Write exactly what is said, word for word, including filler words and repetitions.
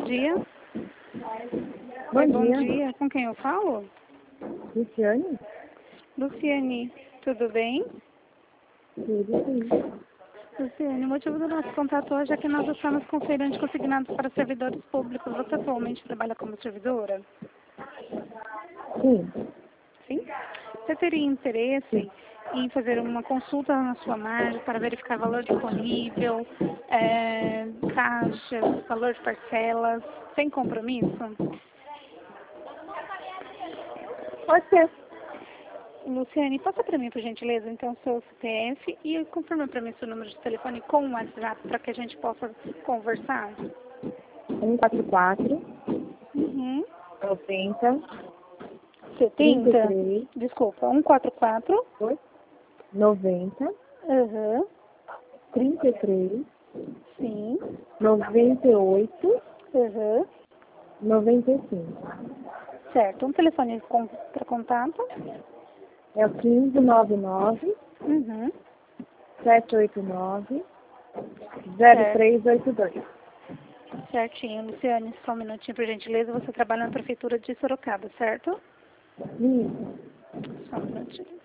dia. Bom Oi, dia. bom dia. Com quem eu falo? Luciane? Luciane, tudo bem? Tudo sim. Luciane, o motivo do nosso contato hoje é que nós estamos com feirantes consignados para servidores públicos. Você atualmente trabalha como servidora? Sim. Sim? Você teria interesse Sim. em fazer uma consulta na sua margem para verificar valor disponível, é, taxas, valor de parcelas, sem compromisso? Pode ser. Luciane, passa para mim, por gentileza, então, seu C P F e confirma para mim seu número de telefone com o WhatsApp para que a gente possa conversar. um quatro quatro, Uhum. noventa, trinta e setenta? três, Desculpa, um quatro quatro. noventa, Uhum. trinta e três, Sim. noventa e oito, Uhum. noventa e cinco. Certo. Um telefone para contato? É o quinze nove nove, Uhum. sete oito nove, zero Certo. três oito dois. Certinho. Luciane, só um minutinho, por gentileza. Você trabalha na prefeitura de Sorocaba, certo? Isso. Só um minutinho.